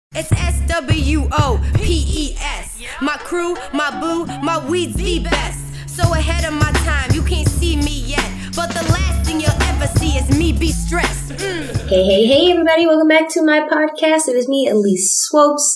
It's SWOPES. My crew, my boo, my weed's the best. So ahead of my time, you can't see me yet. But the last thing you'll ever see is me be stressed. Hey, everybody. Welcome back to my podcast. It is me, Elise Swopes.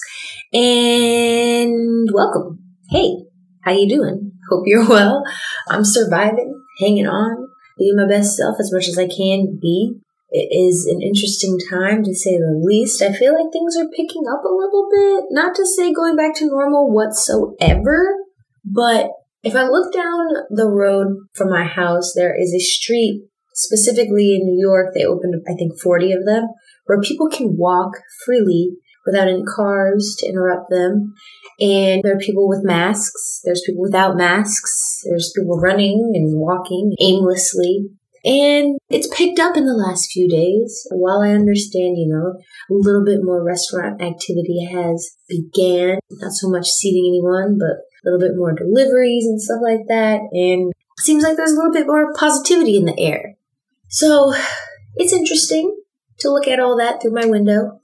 And welcome. Hey, how you doing? Hope you're well. I'm surviving, hanging on, being my best self as much as I can be. It is an interesting time, to say the least. I feel like things are picking up a little bit. Not to say going back to normal whatsoever, but if I look down the road from my house, there is a street, specifically in New York, they opened, I think, 40 of them, where people can walk freely without any cars to interrupt them. And there are people with masks. There's people without masks. There's people running and walking aimlessly. And it's picked up in the last few days. While I understand, a little bit more restaurant activity has began, not so much seating anyone, but a little bit more deliveries and stuff like that. And it seems like there's a little bit more positivity in the air. So it's interesting to look at all that through my window.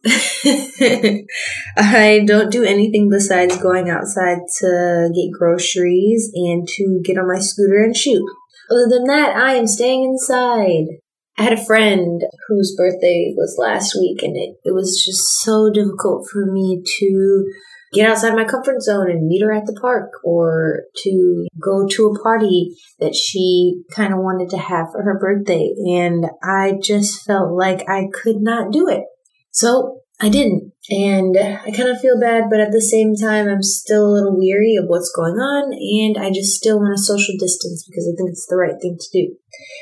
I don't do anything besides going outside to get groceries and to get on my scooter and shoot. Other than that, I am staying inside. I had a friend whose birthday was last week, and it was just so difficult for me to get outside my comfort zone and meet her at the park, or to go to a party that she kind of wanted to have for her birthday. And I just felt like I could not do it. So I didn't. And I kind of feel bad, but at the same time, I'm still a little weary of what's going on. And I just still want to social distance because I think it's the right thing to do.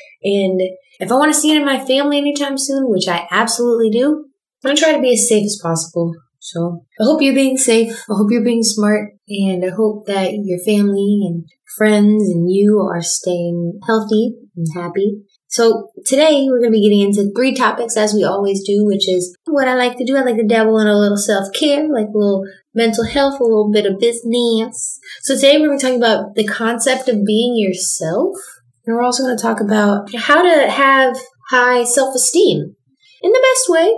And if I want to see any of my family anytime soon, which I absolutely do, I'm going to try to be as safe as possible. So I hope you're being safe. I hope you're being smart. And I hope that your family and friends and you are staying healthy and happy. So today we're going to be getting into 3 topics, as we always do, which is what I like to do. I like to dabble in a little self-care, like a little mental health, a little bit of business. So today we're going to be talking about the concept of being yourself. And we're also going to talk about how to have high self-esteem in the best way.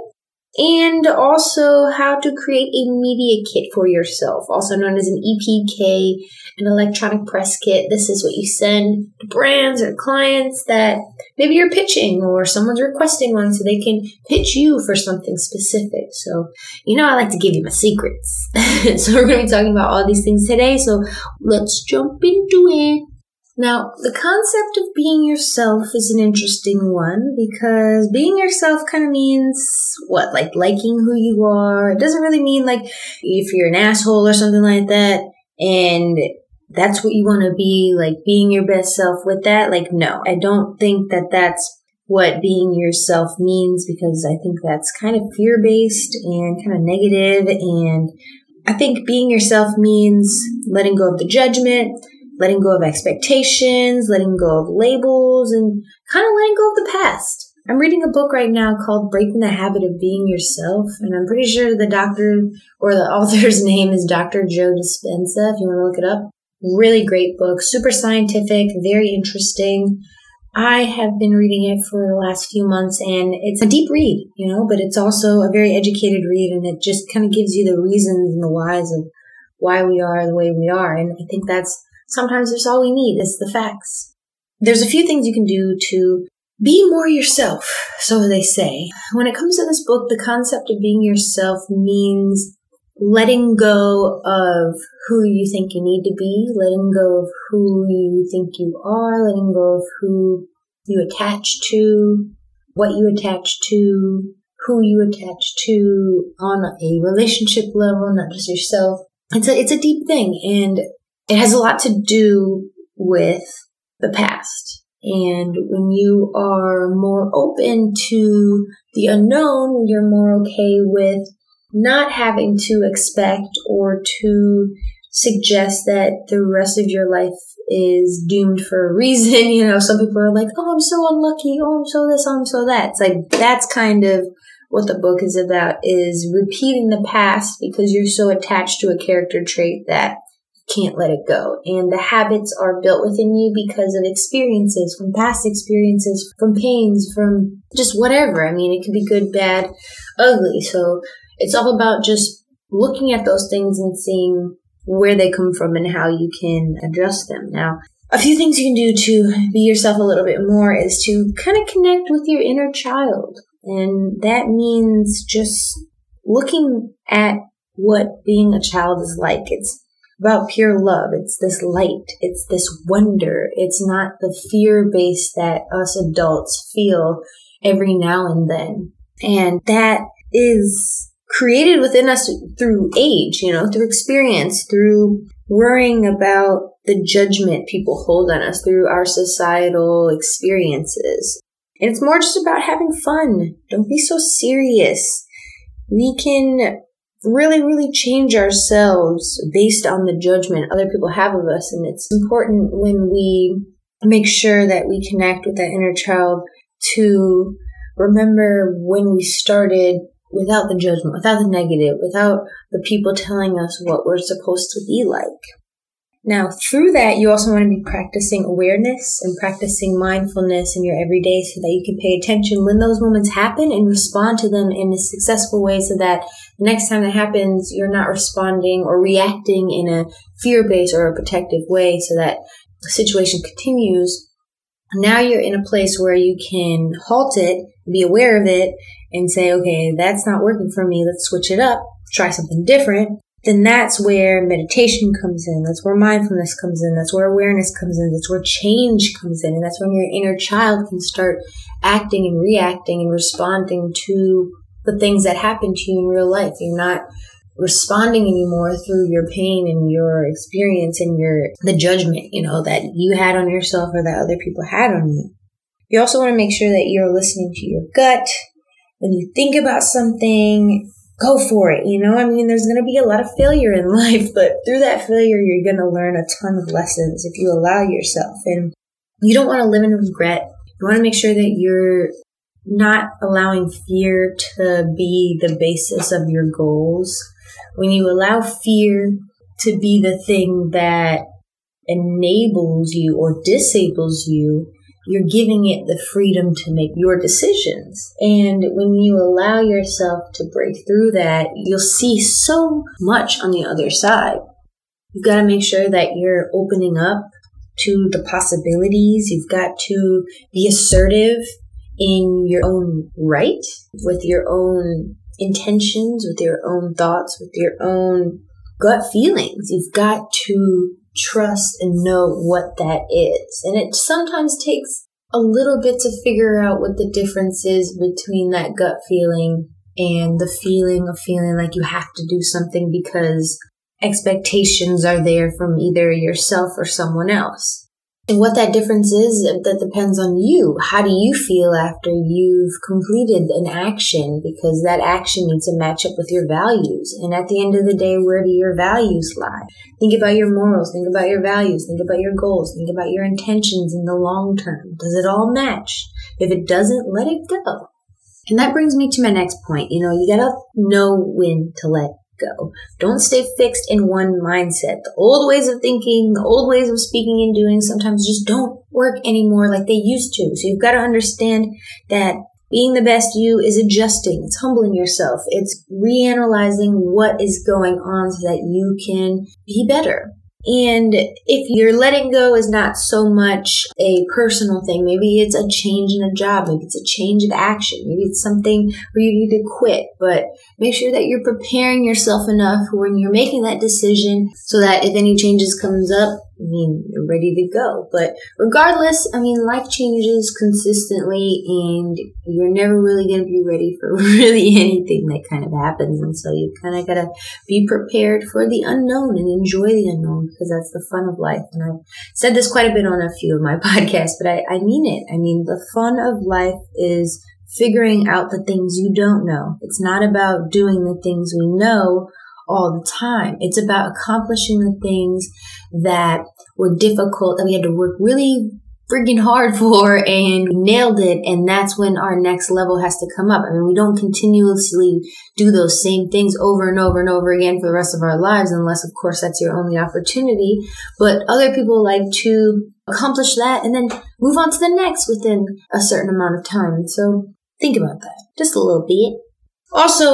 And also how to create a media kit for yourself, also known as an EPK, an electronic press kit. This is what you send to brands or clients that maybe you're pitching or someone's requesting one so they can pitch you for something specific. So, I like to give you my secrets. So we're going to be talking about all these things today. So let's jump into it. Now, the concept of being yourself is an interesting one because being yourself kind of means what? Like liking who you are. It doesn't really mean like if you're an asshole or something like that and that's what you want to be, like being your best self with that. Like, no, I don't think that that's what being yourself means because I think that's kind of fear-based and kind of negative. And I think being yourself means letting go of the judgment, letting go of expectations, letting go of labels, and kind of letting go of the past. I'm reading a book right now called Breaking the Habit of Being Yourself, and I'm pretty sure the doctor or the author's name is Dr. Joe Dispenza, if you want to look it up. Really great book, super scientific, very interesting. I have been reading it for the last few months, and it's a deep read, but it's also a very educated read, and it just kind of gives you the reasons and the whys of why we are the way we are, and I think sometimes that's all we need is the facts. There's a few things you can do to be more yourself, so they say. When it comes to this book, the concept of being yourself means letting go of who you think you need to be, letting go of who you think you are, letting go of who you attach to, what you attach to, who you attach to on a relationship level, not just yourself. It's a deep thing, and it has a lot to do with the past. And when you are more open to the unknown, when you're more okay with not having to expect or to suggest that the rest of your life is doomed for a reason. Some people are like, oh, I'm so unlucky. Oh, I'm so this, oh, I'm so that. It's like, that's kind of what the book is about, is repeating the past because you're so attached to a character trait that can't let it go. And the habits are built within you because of experiences, from past experiences, from pains, from just whatever. I mean, it could be good, bad, ugly. So it's all about just looking at those things and seeing where they come from and how you can adjust them. Now, a few things you can do to be yourself a little bit more is to kind of connect with your inner child. And that means just looking at what being a child is like. It's about pure love. It's this light. It's this wonder. It's not the fear-based that us adults feel every now and then. And that is created within us through age, through experience, through worrying about the judgment people hold on us, through our societal experiences. And it's more just about having fun. Don't be so serious. We can really, really change ourselves based on the judgment other people have of us. And it's important when we make sure that we connect with that inner child to remember when we started without the judgment, without the negative, without the people telling us what we're supposed to be like. Now, through that, you also want to be practicing awareness and practicing mindfulness in your everyday so that you can pay attention when those moments happen and respond to them in a successful way so that the next time that happens, you're not responding or reacting in a fear-based or a protective way so that the situation continues. Now you're in a place where you can halt it, be aware of it, and say, okay, that's not working for me. Let's switch it up, try something different. Then that's where meditation comes in. That's where mindfulness comes in. That's where awareness comes in. That's where change comes in. And that's when your inner child can start acting and reacting and responding to the things that happen to you in real life. You're not responding anymore through your pain and your experience and the judgment, that you had on yourself or that other people had on you. You also want to make sure that you're listening to your gut. When you think about something, go for it. There's going to be a lot of failure in life, but through that failure, you're going to learn a ton of lessons if you allow yourself. And you don't want to live in regret. You want to make sure that you're not allowing fear to be the basis of your goals. When you allow fear to be the thing that enables you or disables you, you're giving it the freedom to make your decisions. And when you allow yourself to break through that, you'll see so much on the other side. You've got to make sure that you're opening up to the possibilities. You've got to be assertive in your own right, with your own intentions, with your own thoughts, with your own gut feelings. You've got to trust and know what that is. And it sometimes takes a little bit to figure out what the difference is between that gut feeling and the feeling of feeling like you have to do something because expectations are there from either yourself or someone else. And what that difference is, that depends on you. How do you feel after you've completed an action? Because that action needs to match up with your values. And at the end of the day, where do your values lie? Think about your morals. Think about your values. Think about your goals. Think about your intentions in the long term. Does it all match? If it doesn't, let it go. And that brings me to my next point. You gotta know when to let go. Don't stay fixed in one mindset. The old ways of thinking, the old ways of speaking and doing sometimes just don't work anymore like they used to. So you've got to understand that being the best you is adjusting. It's humbling yourself. It's reanalyzing what is going on so that you can be better. And if your letting go is not so much a personal thing, maybe it's a change in a job, maybe it's a change of action, maybe it's something where you need to quit, but make sure that you're preparing yourself enough when you're making that decision so that if any changes comes up, you're ready to go. But regardless, life changes consistently and you're never really going to be ready for really anything that kind of happens. And so you kind of got to be prepared for the unknown and enjoy the unknown because that's the fun of life. And I've said this quite a bit on a few of my podcasts, but I mean it. The fun of life is figuring out the things you don't know. It's not about doing the things we know all the time. It's about accomplishing the things that were difficult, that we had to work really freaking hard for and nailed it. And that's when our next level has to come up. We don't continuously do those same things over and over and over again for the rest of our lives, unless, of course, that's your only opportunity. But other people like to accomplish that and then move on to the next within a certain amount of time. So think about that just a little bit. Also,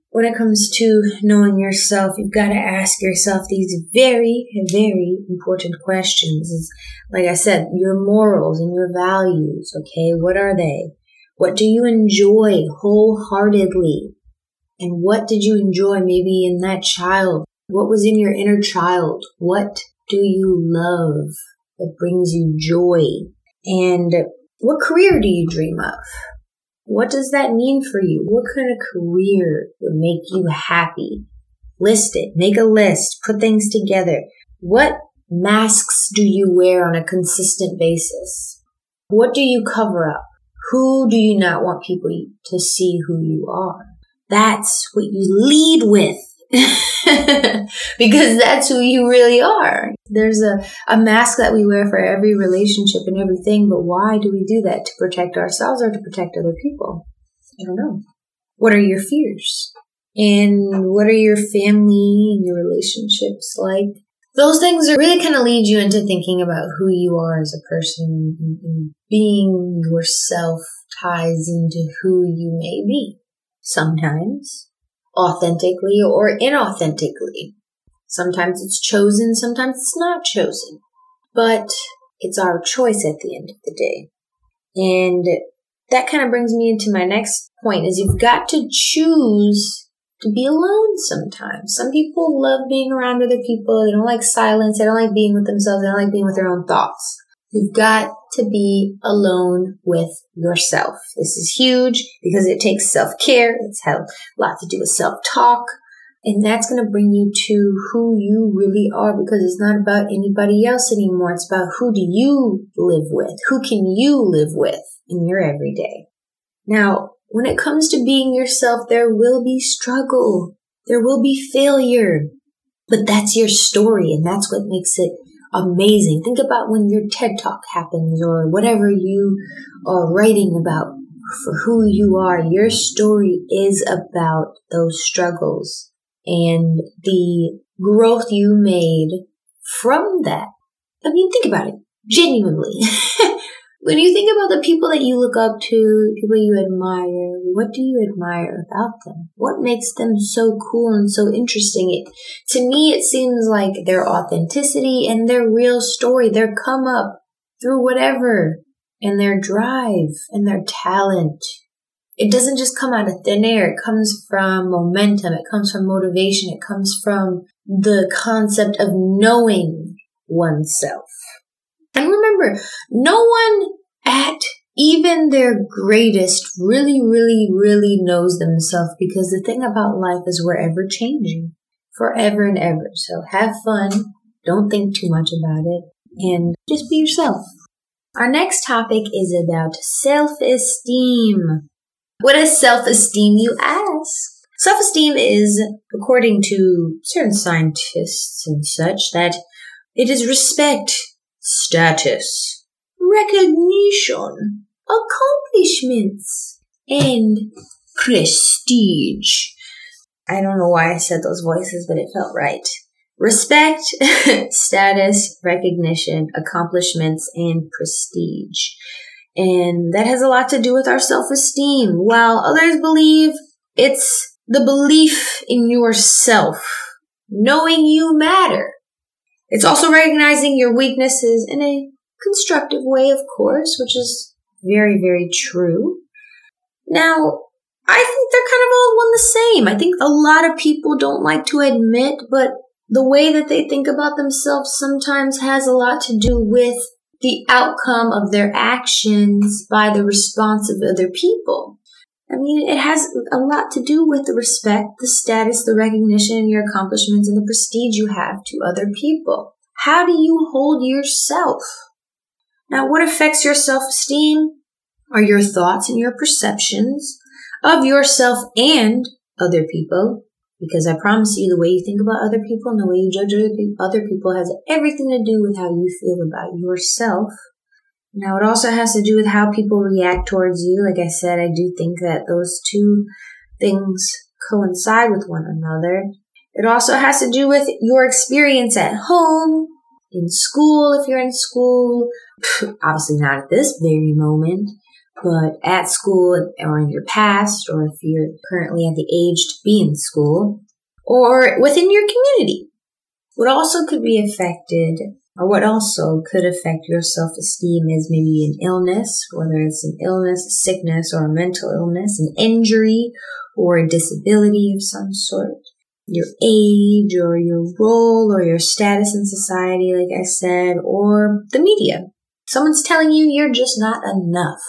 when it comes to knowing yourself, you've got to ask yourself these very, very important questions. It's, like I said, your morals and your values, okay? What are they? What do you enjoy wholeheartedly? And what did you enjoy maybe in that child? What was in your inner child? What do you love that brings you joy? And what career do you dream of? What does that mean for you? What kind of career would make you happy? List it. Make a list. Put things together. What masks do you wear on a consistent basis? What do you cover up? Who do you not want people to see who you are? That's what you lead with. Because that's who you really are. There's a mask that we wear for every relationship and everything, but why do we do that? To protect ourselves or to protect other people? I don't know. What are your fears? And what are your family and your relationships like? Those things are really kind of lead you into thinking about who you are as a person, and being yourself ties into who you may be. Sometimes authentically or inauthentically. Sometimes it's chosen, sometimes it's not chosen. But it's our choice at the end of the day. And that kind of brings me into my next point, is you've got to choose to be alone sometimes. Some people love being around other people. They don't like silence. They don't like being with themselves. They don't like being with their own thoughts. You've got to be alone with yourself. This is huge because it takes self-care. It's had a lot to do with self-talk. And that's going to bring you to who you really are, because it's not about anybody else anymore. It's about who do you live with? Who can you live with in your everyday? Now, when it comes to being yourself, there will be struggle. There will be failure. But that's your story, and that's what makes it amazing. Think about when your TED Talk happens or whatever you are writing about for who you are. Your story is about those struggles and the growth you made from that. I mean, think about it. Genuinely. When you think about the people that you look up to, people you admire, what do you admire about them? What makes them so cool and so interesting? To me, it seems like their authenticity and their real story, their come up through whatever, and their drive and their talent. It doesn't just come out of thin air. It comes from momentum. It comes from motivation. It comes from the concept of knowing oneself. And remember, no one at even their greatest really, really, really knows themselves, because the thing about life is we're ever changing, forever and ever. So have fun. Don't think too much about it, and just be yourself. Our next topic is about self-esteem. What is self-esteem, you ask? Self-esteem is, according to certain scientists and such, that it is respect, status, recognition, accomplishments, and prestige. I don't know why I said those voices, but it felt right. Respect, status, recognition, accomplishments, and prestige. And that has a lot to do with our self-esteem. While others believe it's the belief in yourself, knowing you matter. It's also recognizing your weaknesses in a constructive way, of course, which is very, very true. Now, I think they're kind of all one the same. I think a lot of people don't like to admit, but the way that they think about themselves sometimes has a lot to do with the outcome of their actions by the response of other people. I mean, it has a lot to do with the respect, the status, the recognition, your accomplishments, and the prestige you have to other people. How do you hold yourself? Now, what affects your self-esteem are your thoughts and your perceptions of yourself and other people. Because I promise you, the way you think about other people and the way you judge other people has everything to do with how you feel about yourself. Now, it also has to do with how people react towards you. Like I said, I do think that those two things coincide with one another. It also has to do with your experience at home, in school, if you're in school. Obviously not at this very moment. but at school or in your past, or if you're currently at the age to be in school, or within your community. What also could affect your self-esteem is maybe an illness, whether it's an illness, a sickness, or a mental illness, an injury, or a disability of some sort. Your age, or your role, or your status in society, like I said, or the media. Someone's telling you you're just not enough.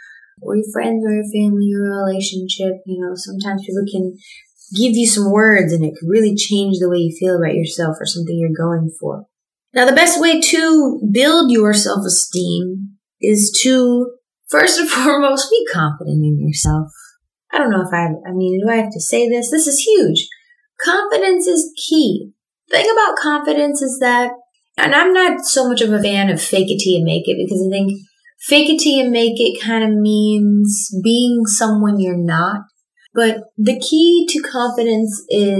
Or your friends, or your family, or a relationship. Sometimes people can give you some words and it could really change the way you feel about yourself or something you're going for. Now, the best way to build your self-esteem is to, first and foremost, be confident in yourself. I don't know do I have to say this? This is huge. Confidence is key. The thing about confidence is that, and I'm not so much of a fan of fake it till you make it, because I think fake it till you make it kind of means being someone you're not. But the key to confidence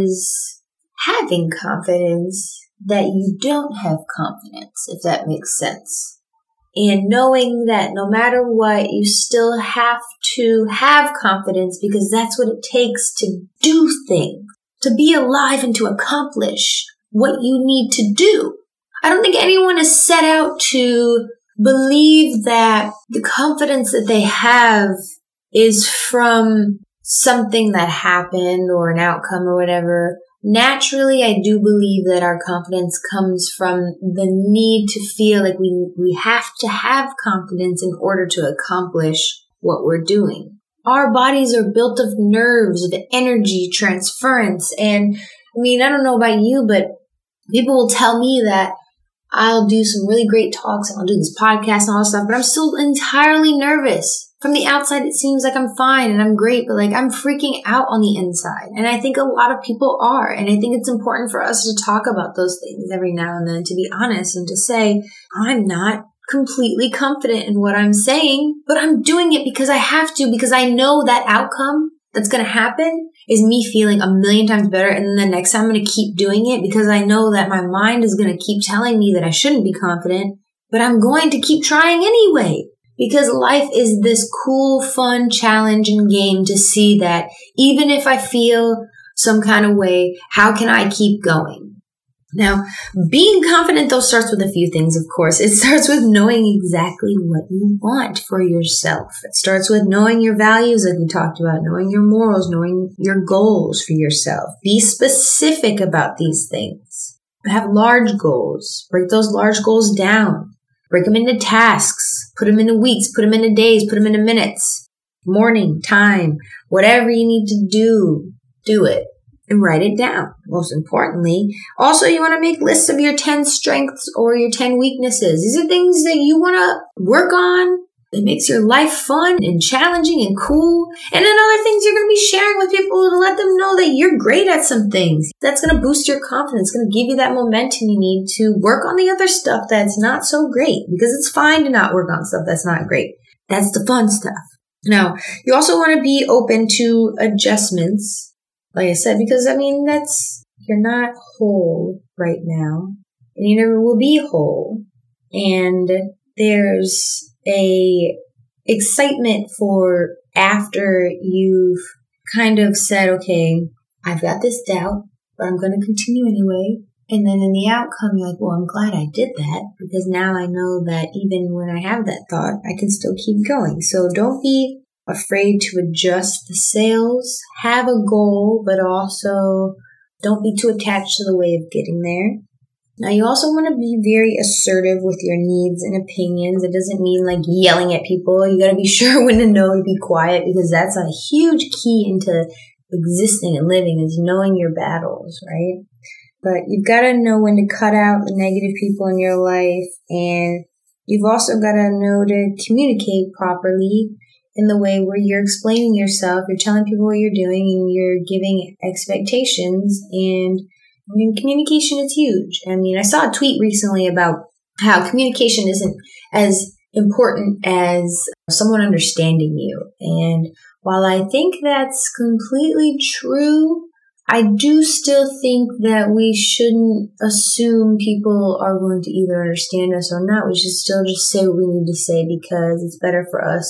is having confidence that you don't have confidence, if that makes sense. And knowing that no matter what, you still have to have confidence because that's what it takes to do things, to be alive and to accomplish what you need to do. I don't think anyone is set out to believe that the confidence that they have is from something that happened or an outcome or whatever. Naturally, I do believe that our confidence comes from the need to feel like we have to have confidence in order to accomplish what we're doing. Our bodies are built of nerves, of energy, transference. And I don't know about you, but people will tell me that I'll do some really great talks and I'll do this podcast and all this stuff, but I'm still entirely nervous. From the outside, it seems like I'm fine and I'm great, but I'm freaking out on the inside. And I think a lot of people are. And I think it's important for us to talk about those things every now and then, to be honest and to say, I'm not completely confident in what I'm saying, but I'm doing it because I have to, because I know that outcome that's going to happen is me feeling a million times better. And then the next time I'm going to keep doing it because I know that my mind is going to keep telling me that I shouldn't be confident, but I'm going to keep trying anyway. Because life is this cool, fun challenge and game to see that even if I feel some kind of way, how can I keep going? Now, being confident, though, starts with a few things, of course. It starts with knowing exactly what you want for yourself. It starts with knowing your values, like we talked about, knowing your morals, knowing your goals for yourself. Be specific about these things. Have large goals. Break those large goals down. Break them into tasks, put them into weeks, put them into days, put them into minutes, morning, time, whatever you need to do it and write it down. Most importantly, also you want to make lists of your 10 strengths or your 10 weaknesses. These are things that you want to work on. It makes your life fun and challenging and cool. And then other things you're going to be sharing with people to let them know that you're great at some things. That's going to boost your confidence. It's going to give you that momentum you need to work on the other stuff that's not so great. Because it's fine to not work on stuff that's not great. That's the fun stuff. Now, you also want to be open to adjustments. Like I said, because you're not whole right now. And you never will be whole. And there's a excitement for after you've kind of said, okay, I've got this doubt, but I'm going to continue anyway. And then in the outcome, you're like, well, I'm glad I did that because now I know that even when I have that thought, I can still keep going. So don't be afraid to adjust the sails. Have a goal, but also don't be too attached to the way of getting there. Now, you also want to be very assertive with your needs and opinions. It doesn't mean yelling at people. You got to be sure when to know to be quiet because that's a huge key into existing and living is knowing your battles, right? But you've got to know when to cut out the negative people in your life, and you've also got to know to communicate properly in the way where you're explaining yourself, you're telling people what you're doing, and you're giving expectations. And communication is huge. I saw a tweet recently about how communication isn't as important as someone understanding you. And while I think that's completely true, I do still think that we shouldn't assume people are going to either understand us or not. We should still just say what we need to say because it's better for us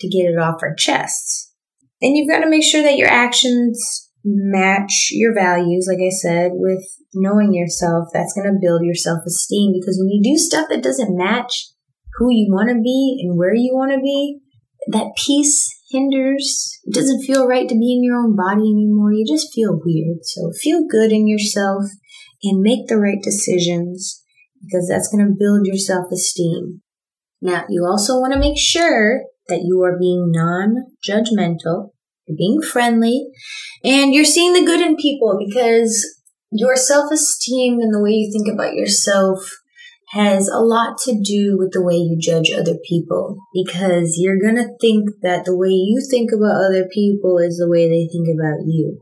to get it off our chests. And you've got to make sure that your actions match your values, like I said, with knowing yourself. That's going to build your self-esteem, because when you do stuff that doesn't match who you want to be and where you want to be, that peace hinders. It doesn't feel right to be in your own body anymore. You just feel weird. So feel good in yourself and make the right decisions, because that's going to build your self-esteem. Now, you also want to make sure that you are being non-judgmental, you're being friendly, and you're seeing the good in people, because your self-esteem and the way you think about yourself has a lot to do with the way you judge other people, because you're going to think that the way you think about other people is the way they think about you.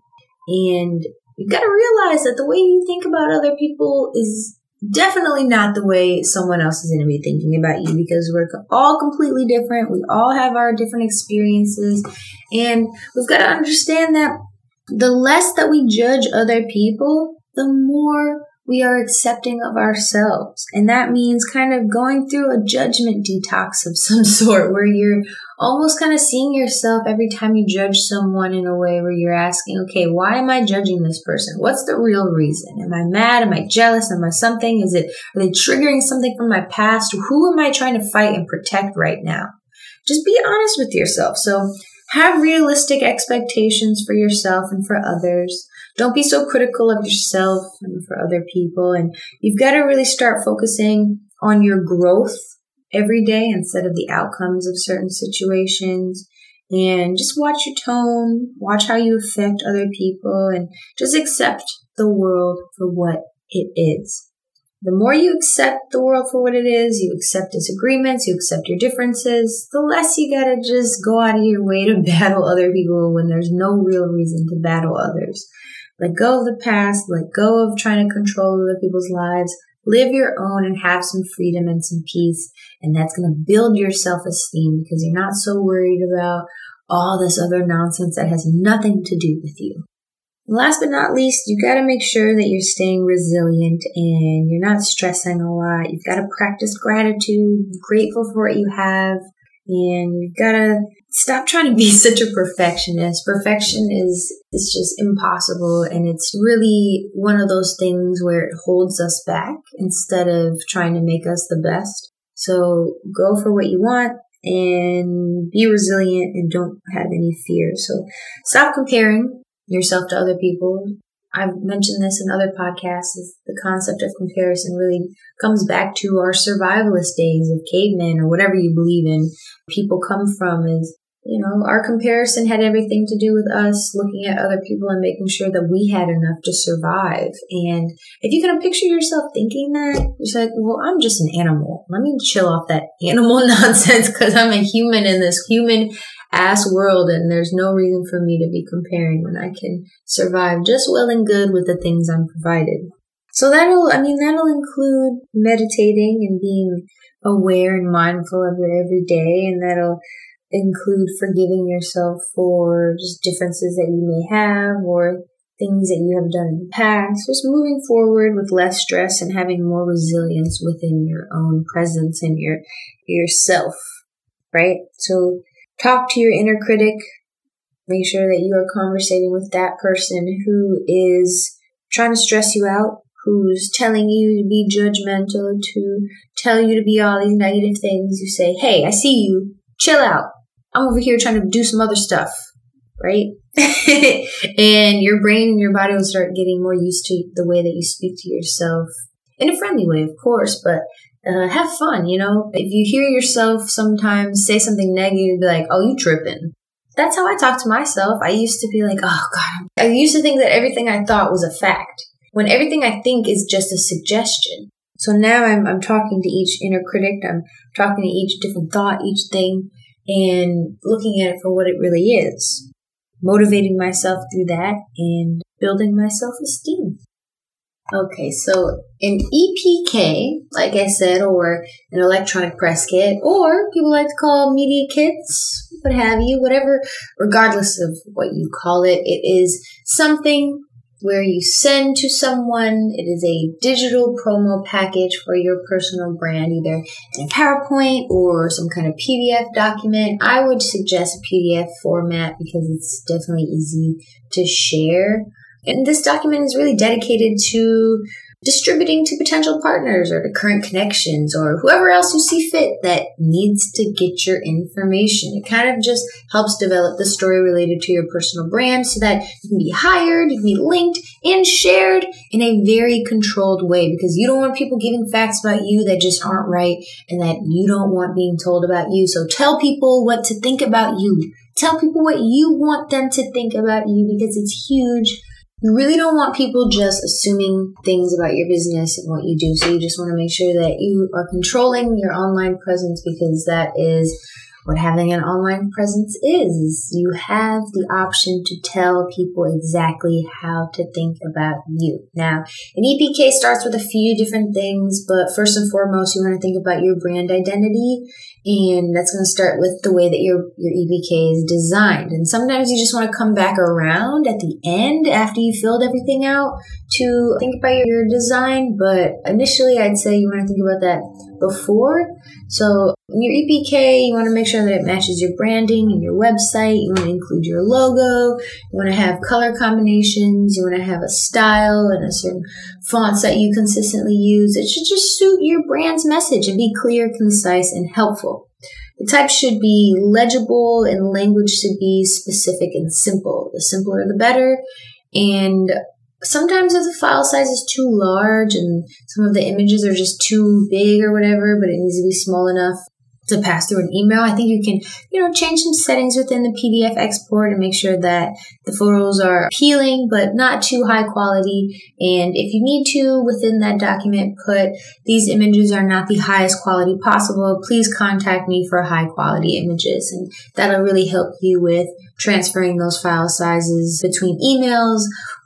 And you've got to realize that the way you think about other people is definitely not the way someone else is going to be thinking about you, because we're all completely different. We all have our different experiences, and we've got to understand that the less that we judge other people, the more we are accepting of ourselves. And that means kind of going through a judgment detox of some sort, where you're almost kind of seeing yourself every time you judge someone in a way where you're asking, okay, why am I judging this person? What's the real reason? Am I mad? Am I jealous? Am I something? Are they triggering something from my past? Who am I trying to fight and protect right now? Just be honest with yourself. So have realistic expectations for yourself and for others. Don't be so critical of yourself and for other people. And you've got to really start focusing on your growth every day instead of the outcomes of certain situations. And just watch your tone, watch how you affect other people, and just accept the world for what it is. The more you accept the world for what it is, you accept disagreements, you accept your differences, the less you gotta just go out of your way to battle other people when there's no real reason to battle others. Let go of the past, let go of trying to control other people's lives, live your own and have some freedom and some peace. And that's going to build your self-esteem, because you're not so worried about all this other nonsense that has nothing to do with you. Last but not least, you got to make sure that you're staying resilient and you're not stressing a lot. You've got to practice gratitude, grateful for what you have, and you've got to stop trying to be such a perfectionist. Perfection is just impossible, and it's really one of those things where it holds us back instead of trying to make us the best. So go for what you want and be resilient and don't have any fear. So stop comparing yourself to other people. I've mentioned this in other podcasts. The concept of comparison really comes back to our survivalist days of cavemen or whatever you believe in. People come from is, our comparison had everything to do with us looking at other people and making sure that we had enough to survive. And if you can picture yourself thinking that, you're like, well, I'm just an animal. Let me chill off that animal nonsense, because I'm a human in this human ass world, and there's no reason for me to be comparing when I can survive just well and good with the things I'm provided. So that'll include meditating and being aware and mindful of it every day, and that'll include forgiving yourself for just differences that you may have or things that you have done in the past. Just moving forward with less stress and having more resilience within your own presence and yourself, right? So talk to your inner critic. Make sure that you are conversating with that person who is trying to stress you out, who's telling you to be judgmental, to tell you to be all these negative things. You say, hey, I see you. Chill out. I'm over here trying to do some other stuff, right? And your brain and your body will start getting more used to the way that you speak to yourself in a friendly way, of course, but have fun, If you hear yourself sometimes say something negative, be like, oh, you tripping. That's how I talk to myself. I used to be like, oh, God. I used to think that everything I thought was a fact, when everything I think is just a suggestion. So now I'm talking to each inner critic. I'm talking to each different thought, each thing, and looking at it for what it really is. Motivating myself through that and building my self-esteem. Okay, so an EPK, like I said, or an electronic press kit, or people like to call media kits, what have you, whatever, regardless of what you call it, it is something where you send to someone. It is a digital promo package for your personal brand, either in a PowerPoint or some kind of PDF document. I would suggest a PDF format because it's definitely easy to share. And this document is really dedicated to distributing to potential partners or to current connections or whoever else you see fit that needs to get your information. It kind of just helps develop the story related to your personal brand so that you can be hired, you can be linked and shared in a very controlled way, because you don't want people giving facts about you that just aren't right and that you don't want being told about you. So tell people what to think about you. Tell people what you want them to think about you, because it's huge. You really don't want people just assuming things about your business and what you do. So you just want to make sure that you are controlling your online presence, because that is what having an online presence is. You have the option to tell people exactly how to think about you. Now, an EPK starts with a few different things, but first and foremost, you want to think about your brand identity. And that's going to start with the way that your EPK is designed. And sometimes you just want to come back around at the end after you filled everything out to think about your design. But initially, I'd say you want to think about that before. So in your EPK, you want to make sure that it matches your branding and your website. You want to include your logo. You want to have color combinations. You want to have a style and a certain fonts that you consistently use. It should just suit your brand's message and be clear, concise, and helpful. The type should be legible and language should be specific and simple. The simpler, the better. And sometimes if the file size is too large and some of the images are just too big or whatever, but it needs to be small enough to pass through an email, I think you can, change some settings within the PDF export and make sure that the photos are appealing, but not too high quality. And if you need to, within that document, put these images are not the highest quality possible. Please contact me for high quality images. And that'll really help you with transferring those file sizes between emails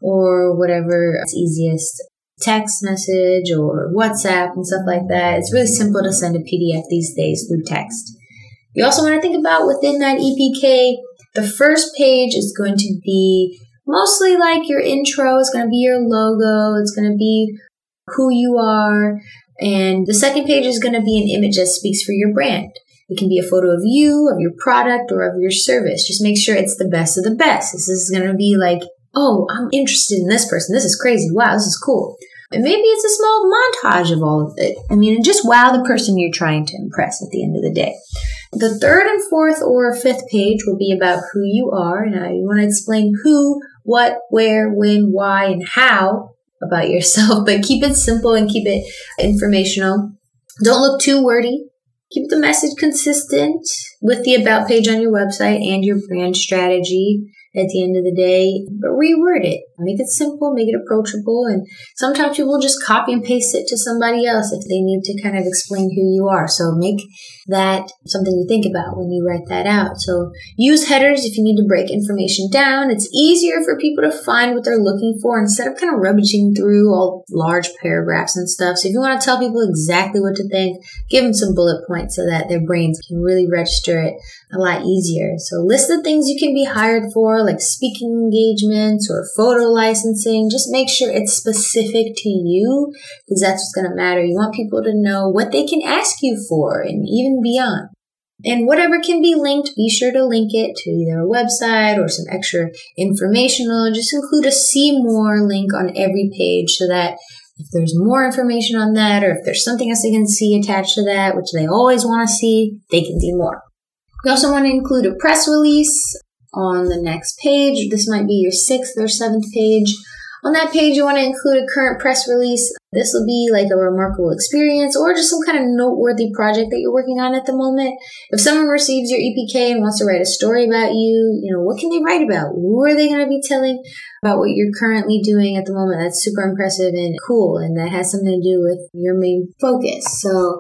or whatever is easiest, text message or WhatsApp and stuff like that. It's really simple to send a PDF these days through text. You also want to think about within that EPK, the first page is going to be mostly like your intro. It's going to be your logo. It's going to be who you are. And the second page is going to be an image that speaks for your brand. It can be a photo of you, of your product, or of your service. Just make sure it's the best of the best. This is going to be like, oh, I'm interested in this person. This is crazy. Wow, this is cool. And maybe it's a small montage of all of it. Just wow the person you're trying to impress at the end of the day. The third and fourth or fifth page will be about who you are. Now, you want to explain who, what, where, when, why, and how about yourself, but keep it simple and keep it informational. Don't look too wordy. Keep the message consistent with the about page on your website and your brand strategy at the end of the day, but reword it. Make it simple, make it approachable, and sometimes people just copy and paste it to somebody else if they need to kind of explain who you are. So make that something you think about when you write that out. So use headers if you need to break information down. It's easier for people to find what they're looking for instead of kind of rummaging through all large paragraphs and stuff. So if you want to tell people exactly what to think, give them some bullet points so that their brains can really register it a lot easier. So list the things you can be hired for, like speaking engagements or photo licensing. Just make sure it's specific to you, because that's what's going to matter. You want people to know what they can ask you for and even beyond. And whatever can be linked, be sure to link it to either a website or some extra informational. Just include a see more link on every page so that if there's more information on that, or if there's something else they can see attached to that, which they always want to see, they can see more. You also want to include a press release on the next page. This might be your 6th or 7th page. On that page, you want to include a current press release. This will be like a remarkable experience or just some kind of noteworthy project that you're working on at the moment. If someone receives your EPK and wants to write a story about you, what can they write about? Who are they going to be telling about what you're currently doing at the moment? That's super impressive and cool, and that has something to do with your main focus. So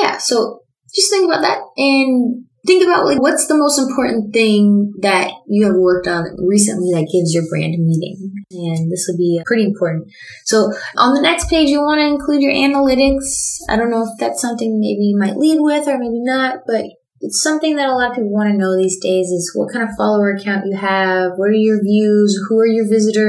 just think about that and think about what's the most important thing that you have worked on recently that gives your brand meaning. And this will be pretty important. So on the next page, you want to include your analytics. I don't know if that's something maybe you might lead with or maybe not, but it's something that a lot of people want to know these days is what kind of follower count you have, what are your views, who are your visitors,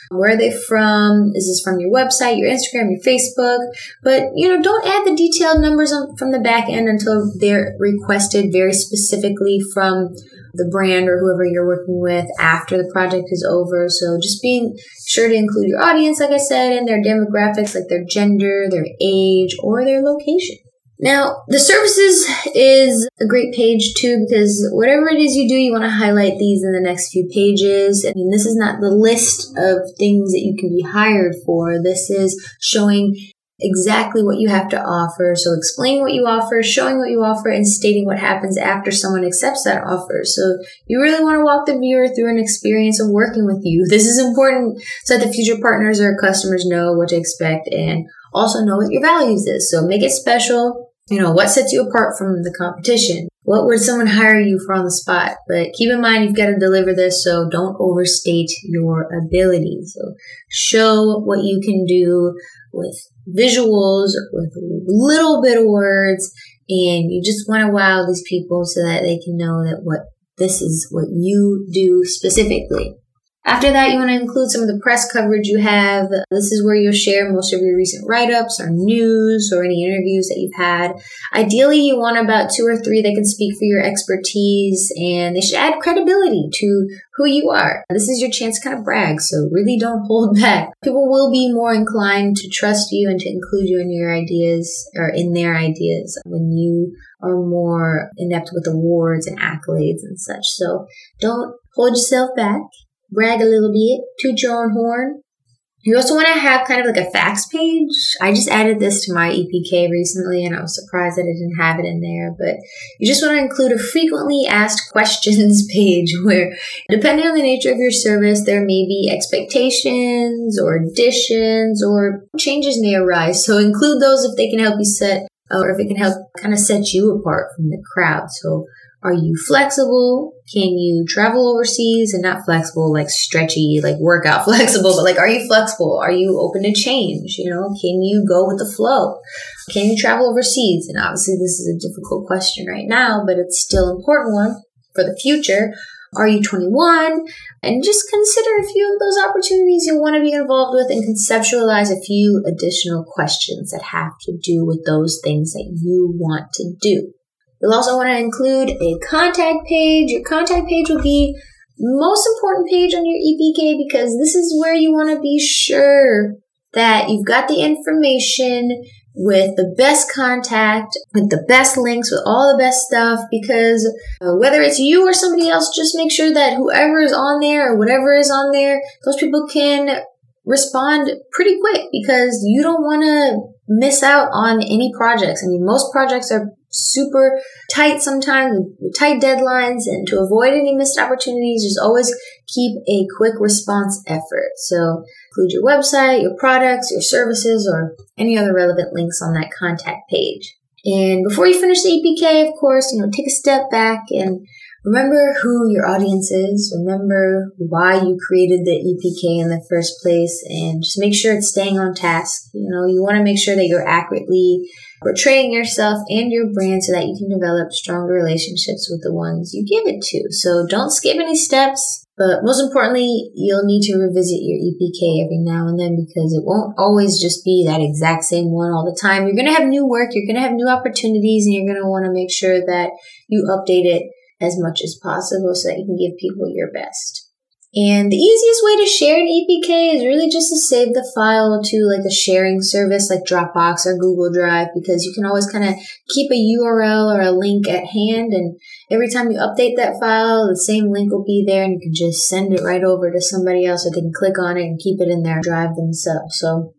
Where are they from? Is this from your website, your Instagram, your Facebook? But, don't add the detailed numbers from the back end until they're requested very specifically from the brand or whoever you're working with after the project is over. So just being sure to include your audience, like I said, and their demographics, like their gender, their age, or their location. Now, the services is a great page too, because whatever it is you do, you want to highlight these in the next few pages. I mean, this is not the list of things that you can be hired for. This is showing exactly what you have to offer. So explaining what you offer, showing what you offer, and stating what happens after someone accepts that offer. So you really want to walk the viewer through an experience of working with you. This is important so that the future partners or customers know what to expect and also know what your values is. So make it special. What sets you apart from the competition? What would someone hire you for on the spot? But keep in mind, you've got to deliver this, so don't overstate your ability. So show what you can do with visuals, with a little bit of words, and you just want to wow these people so that they can know that this is what you do specifically. After that, you want to include some of the press coverage you have. This is where you'll share most of your recent write-ups or news or any interviews that you've had. Ideally, you want about 2 or 3 that can speak for your expertise, and they should add credibility to who you are. This is your chance to kind of brag, so really don't hold back. People will be more inclined to trust you and to include you in your ideas or in their ideas when you are more inept with awards and accolades and such. So don't hold yourself back. Brag a little bit, toot your own horn. You also want to have kind of like a facts page. I just added this to my EPK recently and I was surprised that I didn't have it in there. But you just want to include a frequently asked questions page where, depending on the nature of your service, there may be expectations or additions or changes may arise. So include those if they can help you set, or if it can help kind of set you apart from the crowd. So are you flexible? Can you travel overseas? And not flexible, like stretchy, like workout flexible, but like, are you flexible? Are you open to change? Can you go with the flow? Can you travel overseas? And obviously this is a difficult question right now, but it's still an important one for the future. Are you 21? And just consider a few of those opportunities you'll want to be involved with and conceptualize a few additional questions that have to do with those things that you want to do. You'll also want to include a contact page. Your contact page will be the most important page on your EPK because this is where you want to be sure that you've got the information with the best contact, with the best links, with all the best stuff, because whether it's you or somebody else, just make sure that whoever is on there or whatever is on there, those people can respond pretty quick because you don't want to miss out on any projects. I mean, most projects are super tight sometimes, with tight deadlines, and to avoid any missed opportunities, just always keep a quick response effort. So include your website, your products, your services, or any other relevant links on that contact page. And before you finish the EPK, of course, take a step back and remember who your audience is. Remember why you created the EPK in the first place, and just make sure it's staying on task. You want to make sure that you're accurately portraying yourself and your brand so that you can develop stronger relationships with the ones you give it to. So don't skip any steps, but most importantly, you'll need to revisit your EPK every now and then because it won't always just be that exact same one all the time. You're going to have new work, you're going to have new opportunities, and you're going to want to make sure that you update it as much as possible so that you can give people your best. And the easiest way to share an EPK is really just to save the file to like a sharing service like Dropbox or Google Drive, because you can always kind of keep a URL or a link at hand, and every time you update that file, the same link will be there and you can just send it right over to somebody else, or they can click on it and keep it in their drive themselves. So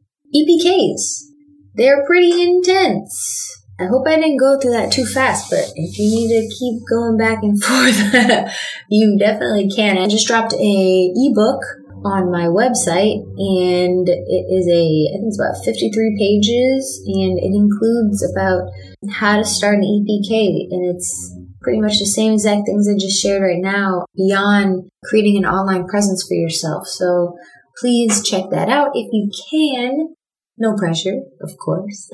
EPKs, they're pretty intense. I hope I didn't go through that too fast, but if you need to keep going back and forth, you definitely can. I just dropped a ebook on my website, and it is I think it's about 53 pages, and it includes about how to start an EPK, and it's pretty much the same exact things I just shared right now, beyond creating an online presence for yourself. So please check that out if you can. No pressure, of course.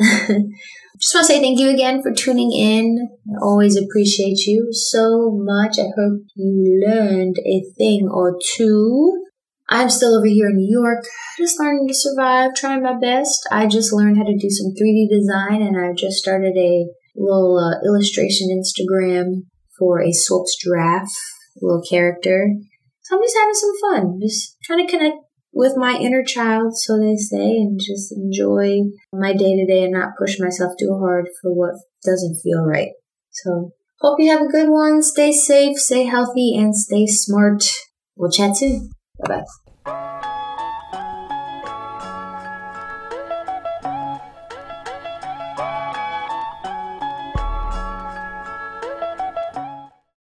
Just want to say thank you again for tuning in. I always appreciate you so much. I hope you learned a thing or two. I'm still over here in New York, just learning to survive, trying my best. I just learned how to do some 3D design, and I've just started a little illustration Instagram for a Swoops Giraffe, little character. So I'm just having some fun, just trying to connect with my inner child, so they say, and just enjoy my day-to-day and not push myself too hard for what doesn't feel right. So, hope you have a good one. Stay safe, stay healthy, and stay smart. We'll chat soon. Bye-bye.